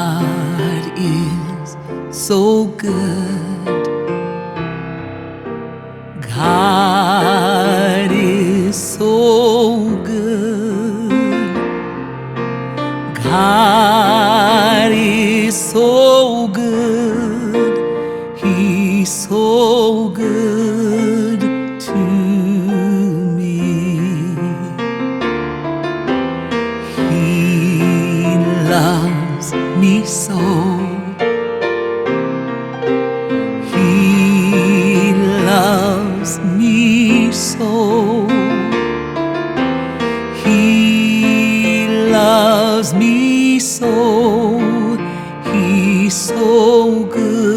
God is so good. God is so good. God is so good. He's so good to me. He loves me so. He loves me so. He loves me so. He's so good.